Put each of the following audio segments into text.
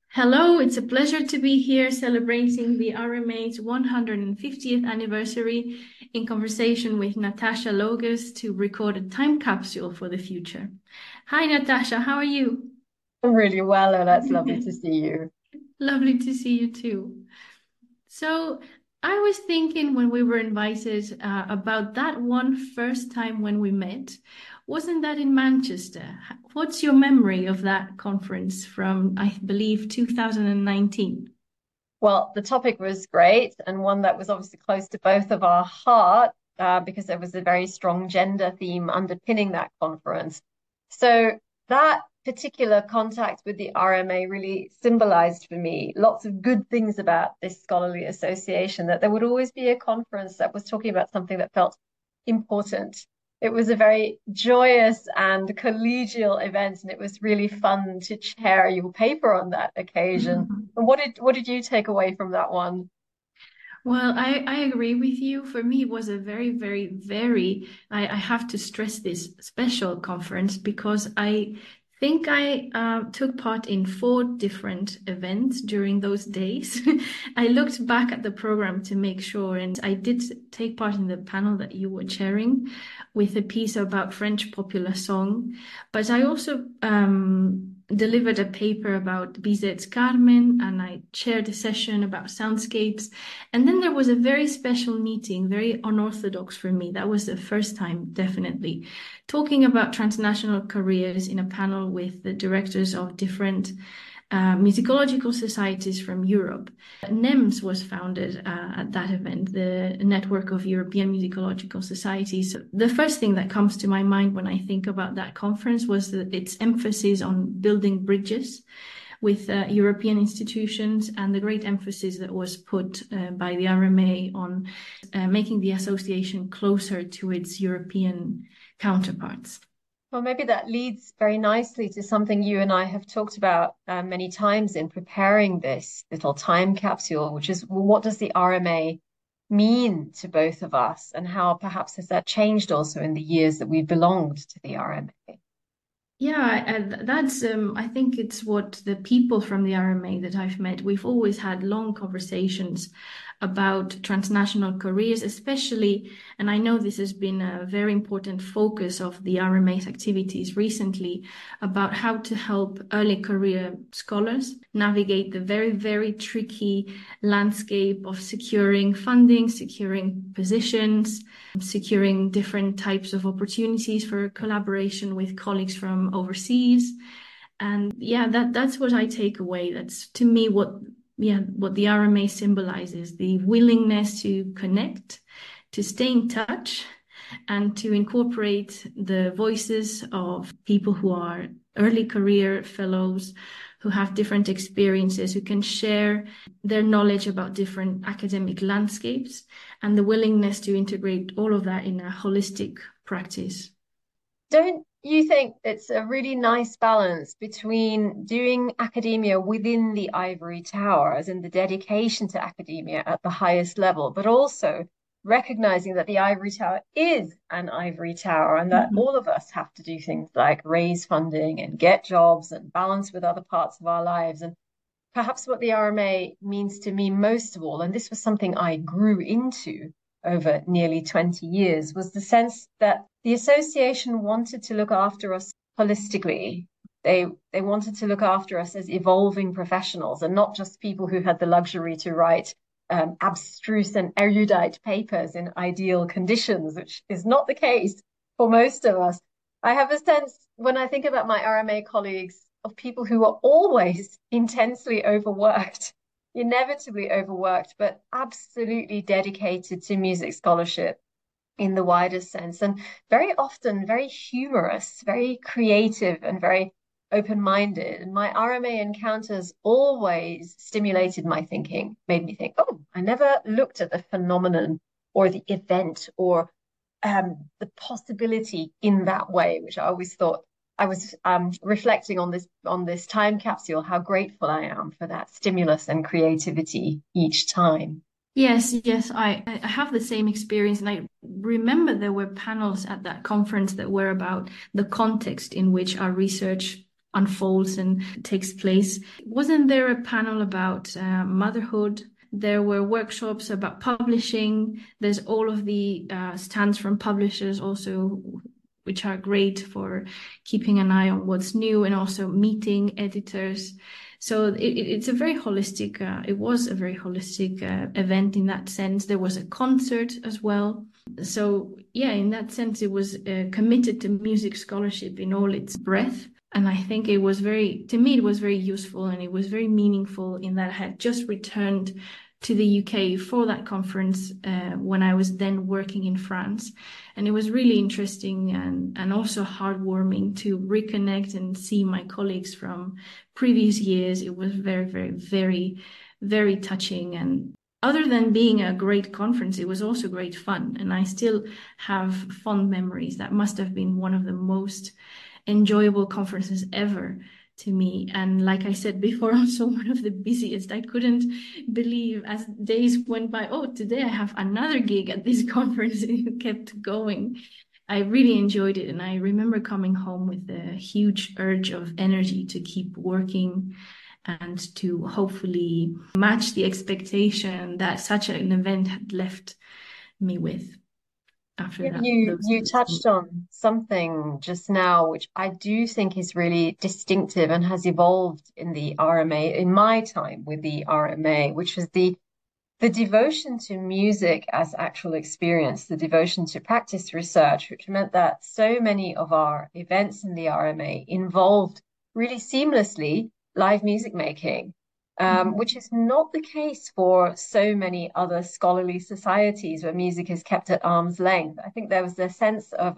Hello, it's a pleasure to be here celebrating the RMA's 150th anniversary in conversation with Natasha Logus to record a time capsule for the future. Hi, Natasha, how are you? I'm really well, and that's lovely to see you. Lovely to see you too. So, I was thinking when we were invited about that one first time when we met. Wasn't that in Manchester? What's your memory of that conference from, I believe, 2019? Well, the topic was great and one that was obviously close to both of our heart because there was a very strong gender theme underpinning that conference. So that particular contact with the RMA really symbolized for me lots of good things about this scholarly association, that there would always be a conference that was talking about something that felt important. It was a very joyous and collegial event, and it was really fun to chair your paper on that occasion. And what did you take away from that one? Well, I agree with you. For me, it was a I have to stress this special conference because I think I took part in four different events during those days. I looked back at the program to make sure, and I did take part in the panel that you were chairing with a piece about French popular song. But I also delivered a paper about Bizet's Carmen, and I chaired a session about soundscapes. And then there was a very special meeting, very unorthodox for me. That was the first time, definitely, talking about transnational careers in a panel with the directors of different musicological societies from Europe. NEMS was founded at that event, the Network of European Musicological Societies. So the first thing that comes to my mind when I think about that conference was its emphasis on building bridges with European institutions and the great emphasis that was put by the RMA on making the association closer to its European counterparts. Well, maybe that leads very nicely to something you and I have talked about many times in preparing this little time capsule, which is, well, what does the RMA mean to both of us, and how perhaps has that changed also in the years that we've belonged to the RMA? Yeah, and that's I think it's what the people from the RMA that I've met, we've always had long conversations about transnational careers, especially, and I know this has been a very important focus of the RMA's activities recently, about how to help early career scholars navigate the very tricky landscape of securing funding, securing positions, securing different types of opportunities for collaboration with colleagues from overseas. And yeah, that's what I take away. That's to me what the RMA symbolizes, the willingness to connect, to stay in touch, and to incorporate the voices of people who are early career fellows, who have different experiences, who can share their knowledge about different academic landscapes, and the willingness to integrate all of that in a holistic practice. Don't you think it's a really nice balance between doing academia within the ivory tower, as in the dedication to academia at the highest level, but also recognizing that the ivory tower is an ivory tower and that Mhm. all of us have to do things like raise funding and get jobs and balance with other parts of our lives? And perhaps what the RMA means to me most of all, and this was something I grew into over nearly 20 years, was the sense that the association wanted to look after us holistically. They wanted to look after us as evolving professionals and not just people who had the luxury to write abstruse and erudite papers in ideal conditions, which is not the case for most of us. I have a sense when I think about my RMA colleagues of people who are always intensely overworked, inevitably overworked, but absolutely dedicated to music scholarship in the widest sense, and very often very humorous, very creative, and very open-minded. And my RMA encounters always stimulated my thinking, made me think, oh, I never looked at the phenomenon or the event or the possibility in that way, which I always thought I was reflecting on this time capsule, how grateful I am for that stimulus and creativity each time. Yes, I have the same experience. And I remember there were panels at that conference that were about the context in which our research unfolds and takes place. Wasn't there a panel about motherhood? There were workshops about publishing. There's all of the stands from publishers also, which are great for keeping an eye on what's new and also meeting editors. So it's a very holistic, it was a very holistic event in that sense. There was a concert as well. So yeah, in that sense, it was committed to music scholarship in all its breadth. And I think it was to me, it was very useful and it was very meaningful in that I had just returned to the UK for that conference when I was then working in France. And it was really interesting and also heartwarming to reconnect and see my colleagues from previous years. It was very, very, very, very touching. And other than being a great conference, it was also great fun. And I still have fond memories. That must have been one of the most enjoyable conferences ever to me. And like I said before, also one of the busiest. I couldn't believe as days went by, oh, today I have another gig at this conference. It kept going. I really enjoyed it. And I remember coming home with a huge urge of energy to keep working and to hopefully match the expectation that such an event had left me with. After that, you touched on something just now, which I do think is really distinctive and has evolved in the RMA, in my time with the RMA, which was the devotion to music as actual experience, the devotion to practice research, which meant that so many of our events in the RMA involved really seamlessly live music making. Which is not the case for so many other scholarly societies where music is kept at arm's length. I think there was a sense of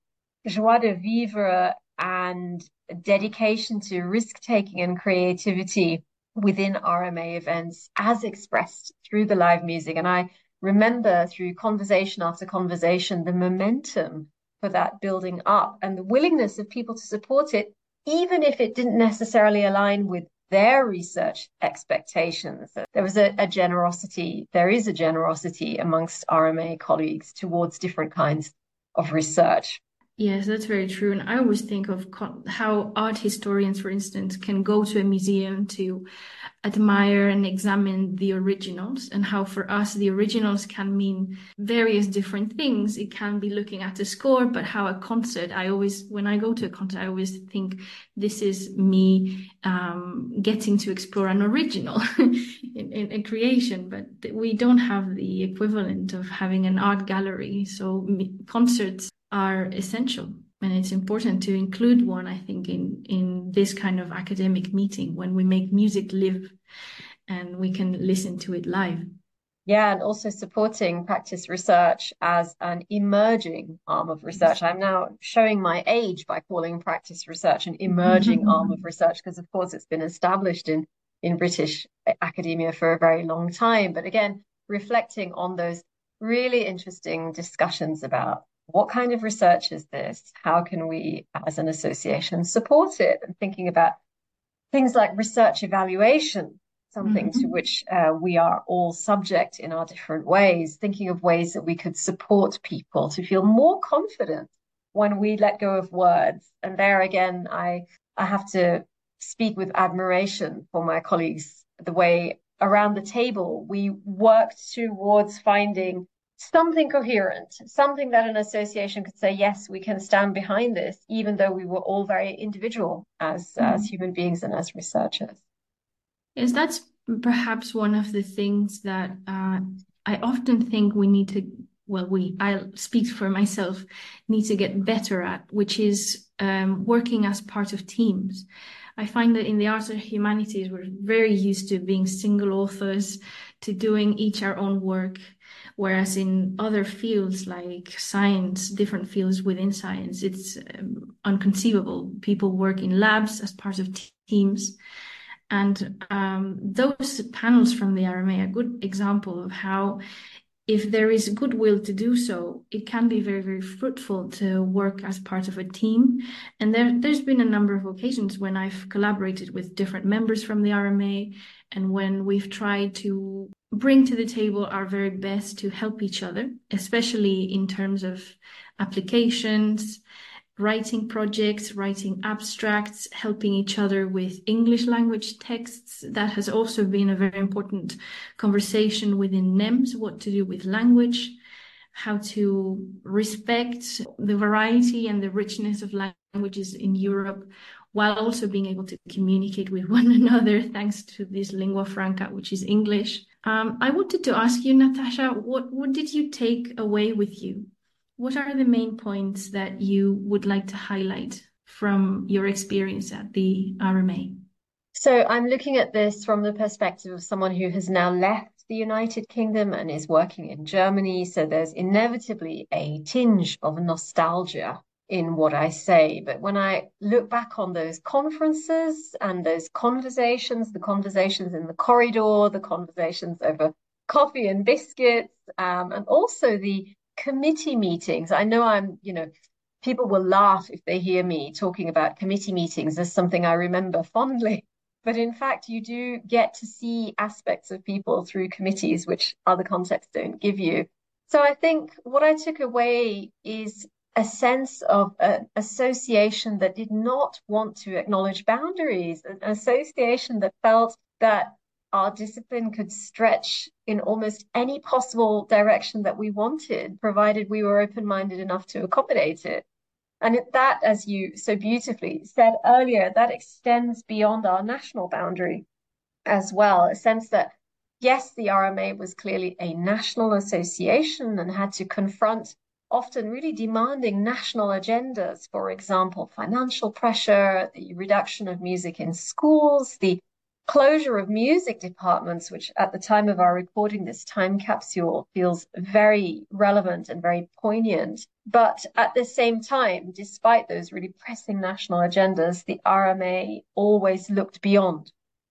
joie de vivre and dedication to risk-taking and creativity within RMA events as expressed through the live music. And I remember through conversation after conversation, the momentum for that building up and the willingness of people to support it, even if it didn't necessarily align with their research expectations. There was a generosity, there is a generosity amongst RMA colleagues towards different kinds of research. Yes, that's very true. And I always think of how art historians, for instance, can go to a museum to admire and examine the originals, and how for us the originals can mean various different things. It can be looking at a score, but how a concert, when I go to a concert, I always think this is me getting to explore an original in creation, but we don't have the equivalent of having an art gallery. So concerts are essential. And it's important to include one, I think, in this kind of academic meeting when we make music live and we can listen to it live. Yeah, and also supporting practice research as an emerging arm of research. I'm now showing my age by calling practice research an emerging arm of research, because of course it's been established in British academia for a very long time. But again, reflecting on those really interesting discussions about what kind of research is this? How can we, as an association, support it? And thinking about things like research evaluation, something to which we are all subject in our different ways, thinking of ways that we could support people to feel more confident when we let go of words. And there again, I have to speak with admiration for my colleagues, the way around the table we worked towards finding something coherent, something that an association could say, yes, we can stand behind this, even though we were all very individual as human beings and as researchers. Yes, that's perhaps one of the things that I often think we need to, I'll speak for myself, need to get better at, which is working as part of teams. I find that in the arts and humanities, we're very used to being single authors, to doing each our own work. Whereas in other fields like science, different fields within science, it's unconceivable. People work in labs as part of teams. And those panels from the RMA are a good example of how, if there is goodwill to do so, it can be very, very fruitful to work as part of a team. And there's been a number of occasions when I've collaborated with different members from the RMA, and when we've tried to bring to the table our very best to help each other, especially in terms of applications, writing projects, writing abstracts, helping each other with English language texts. That has also been a very important conversation within NEMS, what to do with language, how to respect the variety and the richness of languages in Europe, while also being able to communicate with one another thanks to this lingua franca, which is English. I wanted to ask you, Natasha, what did you take away with you? What are the main points that you would like to highlight from your experience at the RMA? So I'm looking at this from the perspective of someone who has now left the United Kingdom and is working in Germany. So there's inevitably a tinge of nostalgia in what I say. But when I look back on those conferences and those conversations, the conversations in the corridor, the conversations over coffee and biscuits, and also the committee meetings, I know people will laugh if they hear me talking about committee meetings as something I remember fondly. But in fact, you do get to see aspects of people through committees, which other contexts don't give you. So I think what I took away is a sense of an association that did not want to acknowledge boundaries, an association that felt that our discipline could stretch in almost any possible direction that we wanted, provided we were open-minded enough to accommodate it. And that, as you so beautifully said earlier, that extends beyond our national boundary as well. A sense that, yes, the RMA was clearly a national association and had to confront often really demanding national agendas. For example, financial pressure, the reduction of music in schools, the closure of music departments, which at the time of our recording this time capsule feels very relevant and very poignant. But at the same time, despite those really pressing national agendas, the RMA always looked beyond.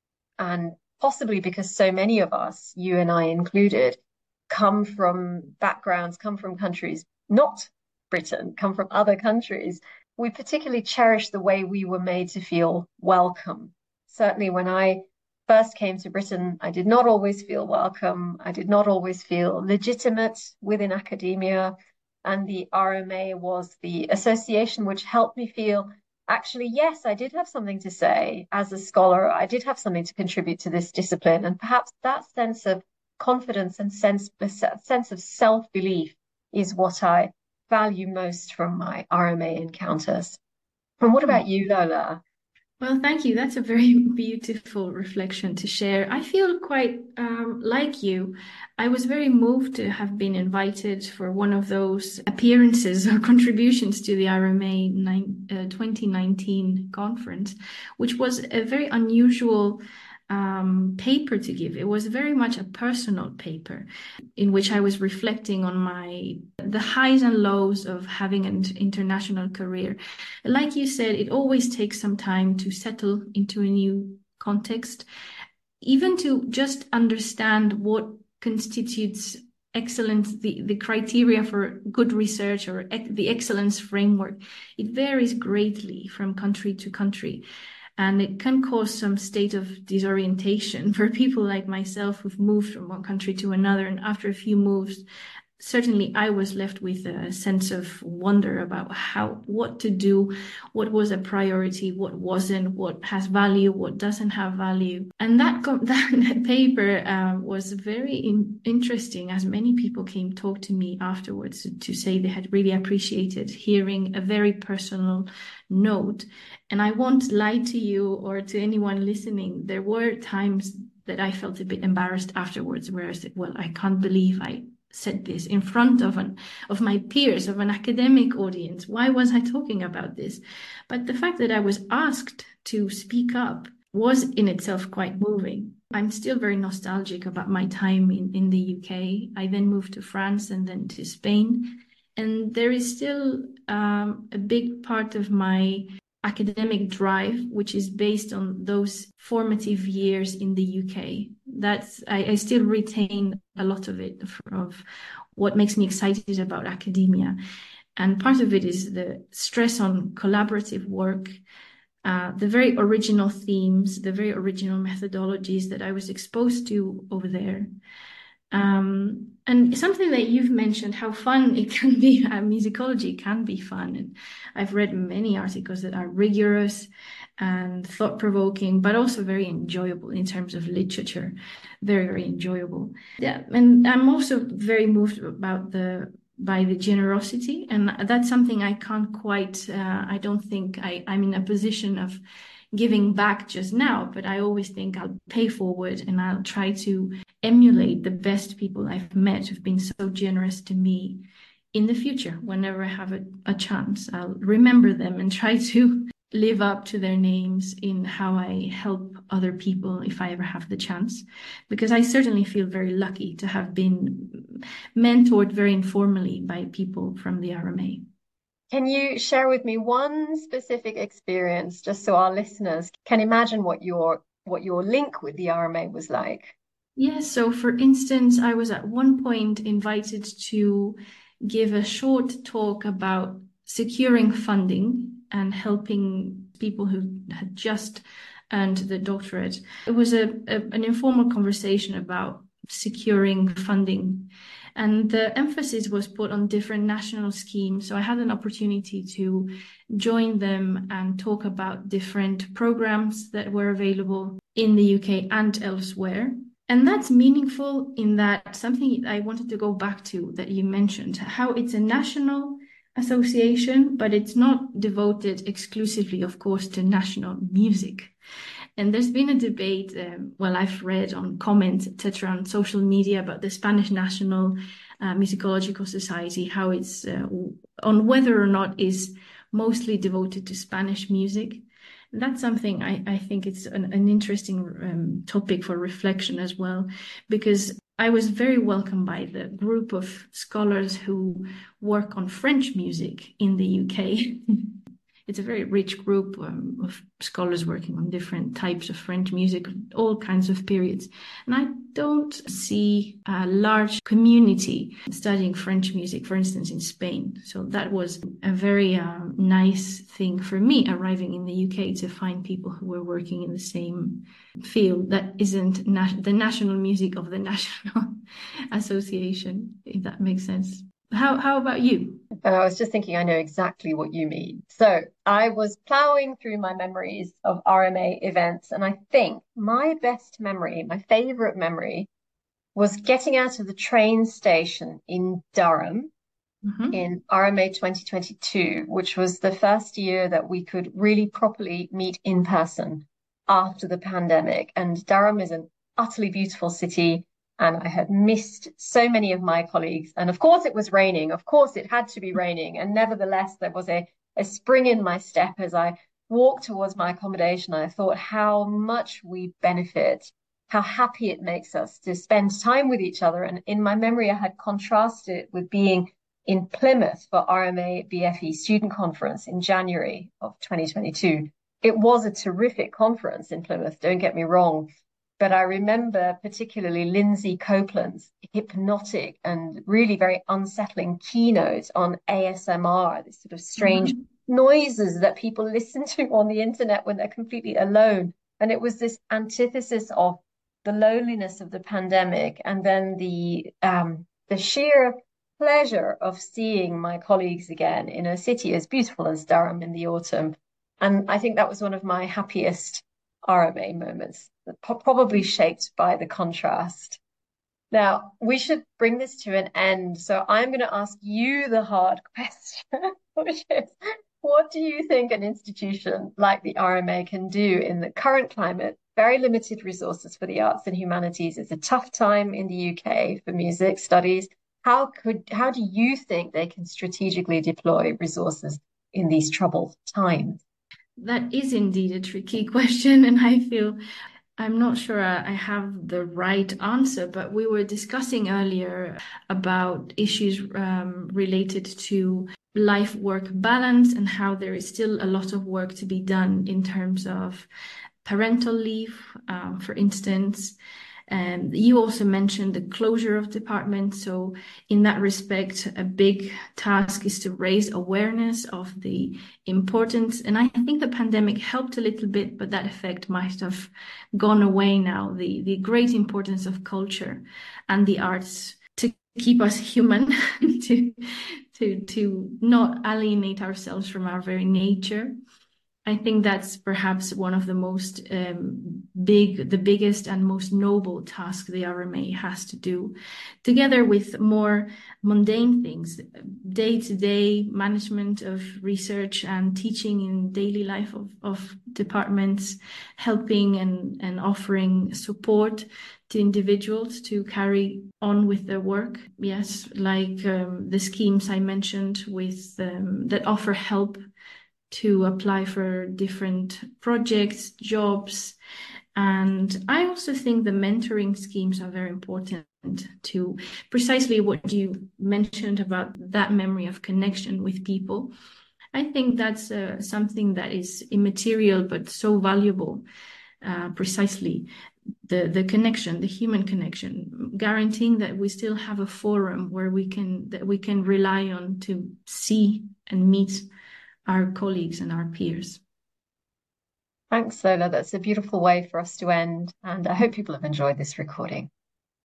And possibly because so many of us, you and I included, come from countries, not Britain, come from other countries, we particularly cherish the way we were made to feel welcome. Certainly when I first came to Britain, I did not always feel welcome. I did not always feel legitimate within academia. And the RMA was the association which helped me feel, actually, yes, I did have something to say as a scholar. I did have something to contribute to this discipline. And perhaps that sense of confidence and sense of self-belief is what I value most from my RMA encounters. And what about you, Lola? Well, thank you. That's a very beautiful reflection to share. I feel quite like you. I was very moved to have been invited for one of those appearances or contributions to the RMA 2019 conference, which was a very unusual paper to give. It was very much a personal paper in which I was reflecting on the highs and lows of having an international career. Like you said, it always takes some time to settle into a new context, even to just understand what constitutes excellence, the criteria for good research or the excellence framework. It varies greatly from country to country. And it can cause some state of disorientation for people like myself who've moved from one country to another. And after a few moves, certainly I was left with a sense of wonder about what to do, what was a priority, what wasn't, what has value, what doesn't have value. And that paper was very interesting, as many people came talk to me afterwards to say they had really appreciated hearing a very personal note. And I won't lie to you or to anyone listening, there were times that I felt a bit embarrassed afterwards, where I said, well, I can't believe I said this in front of my peers, of an academic audience. Why was I talking about this? But the fact that I was asked to speak up was in itself quite moving. I'm still very nostalgic about my time in the UK. I then moved to France and then to Spain. And there is still a big part of my academic drive, which is based on those formative years in the UK. I still retain a lot of it, of what makes me excited about academia. And part of it is the stress on collaborative work, the very original themes, the very original methodologies that I was exposed to over there. And something that you've mentioned, how fun it can be, musicology can be fun. And I've read many articles that are rigorous and thought-provoking, but also very enjoyable in terms of literature. Very, very enjoyable. Yeah, and I'm also very moved by the generosity, and that's something I can't quite. I don't think I'm in a position of giving back just now, but I always think I'll pay forward and I'll try to emulate the best people I've met who've been so generous to me in the future. Whenever I have a chance, I'll remember them and try to live up to their names in how I help other people if I ever have the chance. Because I certainly feel very lucky to have been mentored very informally by people from the RMA. Can you share with me one specific experience, just so our listeners can imagine what your link with the RMA was like? Yes, so for instance, I was at one point invited to give a short talk about securing funding and helping people who had just earned the doctorate. It was an informal conversation about securing funding, and the emphasis was put on different national schemes. So I had an opportunity to join them and talk about different programs that were available in the UK and elsewhere. And that's meaningful in that something I wanted to go back to that you mentioned, how it's a national association, but it's not devoted exclusively, of course, to national music. And there's been a debate, well, I've read on comments, etc., on social media about the Spanish National Musicological Society, how it's on whether or not is mostly devoted to Spanish music. That's something I think it's an interesting topic for reflection as well, because I was very welcomed by the group of scholars who work on French music in the UK. It's a very rich group of scholars working on different types of French music, all kinds of periods. And I don't see a large community studying French music, for instance, in Spain. So that was a very nice thing for me arriving in the UK to find people who were working in the same field that isn't the national music of the National Association, if that makes sense. How about you? And I was just thinking, I know exactly what you mean. So I was plowing through my memories of RMA events, and I think my best memory, my favorite memory, was getting out of the train station in Durham in RMA 2022, which was the first year that we could really properly meet in person after the pandemic. And Durham is an utterly beautiful city. And I had missed so many of my colleagues. And of course, it was raining. Of course, it had to be raining. And nevertheless, there was a spring in my step as I walked towards my accommodation. I thought how much we benefit, how happy it makes us to spend time with each other. And in my memory, I had contrasted it with being in Plymouth for RMA BFE student conference in January of 2022. It was a terrific conference in Plymouth, don't get me wrong. But I remember particularly Lindsay Copeland's hypnotic and really very unsettling keynote on ASMR, this sort of strange noises that people listen to on the internet when they're completely alone. And it was this antithesis of the loneliness of the pandemic and then the sheer pleasure of seeing my colleagues again in a city as beautiful as Durham in the autumn. And I think that was one of my happiest RMA moments, probably shaped by the contrast. Now, we should bring this to an end. So I'm going to ask you the hard question, which is, what do you think an institution like the RMA can do in the current climate? Very limited resources for the arts and humanities. It's a tough time in the UK for music studies. How do you think they can strategically deploy resources in these troubled times? That is indeed a tricky question, and I feel I'm not sure I have the right answer, but we were discussing earlier about issues related to life-work balance and how there is still a lot of work to be done in terms of parental leave, for instance. You also mentioned the closure of departments. So in that respect, a big task is to raise awareness of the importance. And I think the pandemic helped a little bit, but that effect might have gone away now. The great importance of culture and the arts to keep us human, to not alienate ourselves from our very nature. I think that's perhaps one of the most the biggest and most noble task the RMA has to do, together with more mundane things, day-to-day management of research and teaching in daily life of departments, helping and offering support to individuals to carry on with their work. Yes, like the schemes I mentioned with that offer help to apply for different projects, jobs. And I also think the mentoring schemes are very important to precisely what you mentioned about that memory of connection with people. I think that's something that is immaterial but so valuable. Precisely the connection, the human connection, guaranteeing that we still have a forum where we can rely on to see and meet our colleagues and our peers. Thanks, Zola. That's a beautiful way for us to end. And I hope people have enjoyed this recording.